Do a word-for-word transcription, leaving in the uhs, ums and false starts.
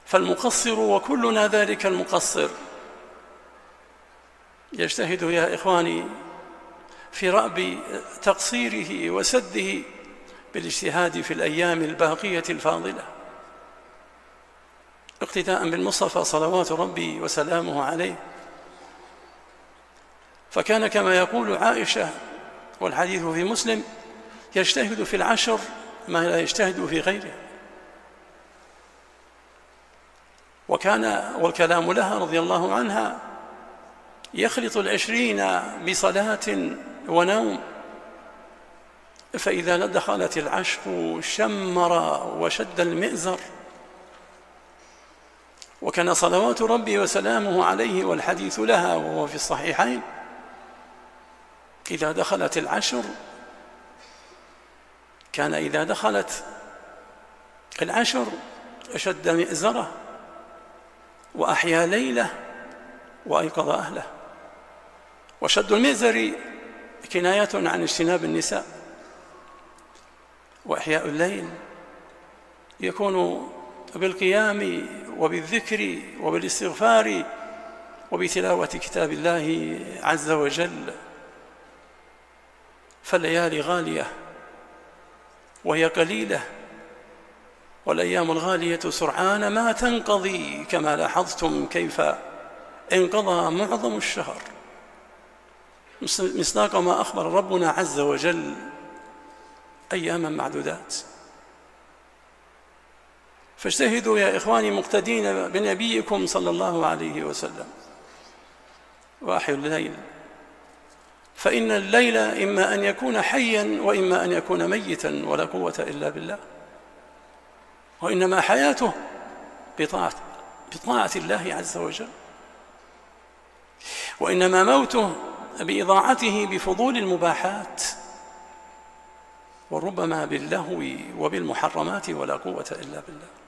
فالمقصر وكلنا ذلك المقصر يجتهد يا إخواني في رأب تقصيره وسده بالاجتهاد في الأيام الباقية الفاضلة، اقتداء بالمصطفى صلوات ربي وسلامه عليه. فكان كما يقول عائشة والحديث في مسلم يجتهد في العشر ما لا يجتهد في غيره. وكان والكلام لها رضي الله عنها يخلط العشرين بصلاة ونوم، فإذا دخلت العشر شمر وشد المئزر. وكان صلوات ربي وسلامه عليه والحديث لها وهو في الصحيحين إذا دخلت العشر كان إذا دخلت العشر شد مئزره وأحيا ليله وأيقظ أهله. وشد المئزر كناية عن اجتناب النساء، وإحياء الليل يكون بالقيام وبالذكر وبالاستغفار وبتلاوة كتاب الله عز وجل. فالليالي غالية وهي قليلة، والأيام الغالية سرعان ما تنقضي، كما لاحظتم كيف انقضى معظم الشهر، مصداق ما أخبر ربنا عز وجل أياما معدودات. فاجتهدوا يا إخواني مقتدين بنبيكم صلى الله عليه وسلم، وأحيوا الليل، فإن الليل إما أن يكون حيا وإما أن يكون ميتا، ولا قوة إلا بالله. وإنما حياته بطاعة, بطاعة الله عز وجل، وإنما موته بإضاعته بفضول المباحات، وربما باللهو وبالمحرمات، ولا قوة إلا بالله.